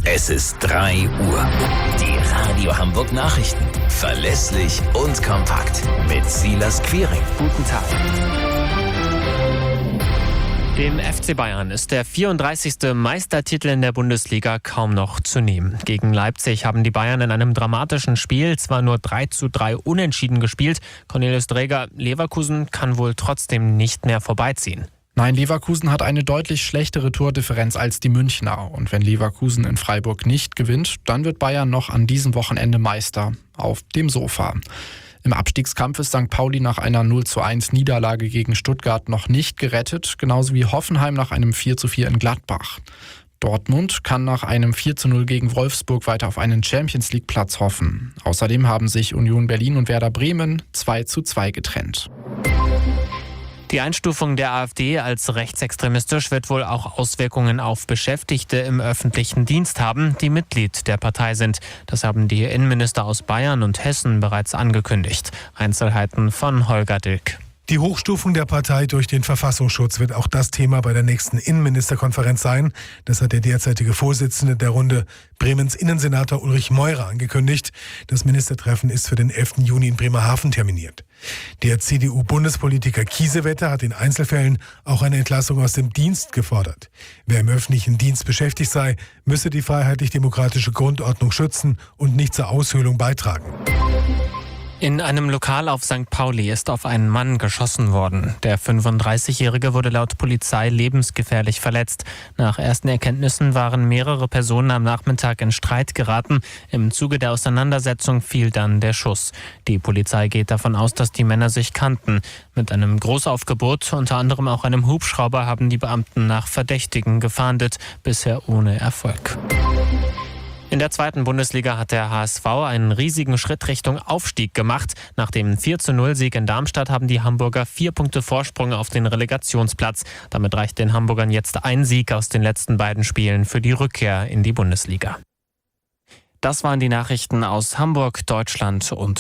Es ist 3 Uhr. Die Radio Hamburg Nachrichten. Verlässlich und kompakt. Mit Silas Quiring. Guten Tag. Dem FC Bayern ist der 34. Meistertitel in der Bundesliga kaum noch zu nehmen. Gegen Leipzig haben die Bayern in einem dramatischen Spiel zwar nur 3:3 unentschieden gespielt. Cornelius Dreger, Leverkusen kann wohl trotzdem nicht mehr vorbeiziehen. Nein, Leverkusen hat eine deutlich schlechtere Tordifferenz als die Münchner. Und wenn Leverkusen in Freiburg nicht gewinnt, dann wird Bayern noch an diesem Wochenende Meister auf dem Sofa. Im Abstiegskampf ist St. Pauli nach einer 0:1 Niederlage gegen Stuttgart noch nicht gerettet, genauso wie Hoffenheim nach einem 4:4 in Gladbach. Dortmund kann nach einem 4:0 gegen Wolfsburg weiter auf einen Champions-League-Platz hoffen. Außerdem haben sich Union Berlin und Werder Bremen 2:2 getrennt. Die Einstufung der AfD als rechtsextremistisch wird wohl auch Auswirkungen auf Beschäftigte im öffentlichen Dienst haben, die Mitglied der Partei sind. Das haben die Innenminister aus Bayern und Hessen bereits angekündigt. Einzelheiten von Holger Dilk. Die Hochstufung der Partei durch den Verfassungsschutz wird auch das Thema bei der nächsten Innenministerkonferenz sein. Das hat der derzeitige Vorsitzende der Runde, Bremens Innensenator Ulrich Meurer, angekündigt. Das Ministertreffen ist für den 11. Juni in Bremerhaven terminiert. Der CDU-Bundespolitiker Kiesewetter hat in Einzelfällen auch eine Entlassung aus dem Dienst gefordert. Wer im öffentlichen Dienst beschäftigt sei, müsse die freiheitlich-demokratische Grundordnung schützen und nicht zur Aushöhlung beitragen. In einem Lokal auf St. Pauli ist auf einen Mann geschossen worden. Der 35-Jährige wurde laut Polizei lebensgefährlich verletzt. Nach ersten Erkenntnissen waren mehrere Personen am Nachmittag in Streit geraten. Im Zuge der Auseinandersetzung fiel dann der Schuss. Die Polizei geht davon aus, dass die Männer sich kannten. Mit einem Großaufgebot, unter anderem auch einem Hubschrauber, haben die Beamten nach Verdächtigen gefahndet, bisher ohne Erfolg. In der 2. Bundesliga hat der HSV einen riesigen Schritt Richtung Aufstieg gemacht. Nach dem 4:0-Sieg in Darmstadt haben die Hamburger 4 Punkte Vorsprung auf den Relegationsplatz. Damit reicht den Hamburgern jetzt ein Sieg aus den letzten beiden Spielen für die Rückkehr in die Bundesliga. Das waren die Nachrichten aus Hamburg, Deutschland und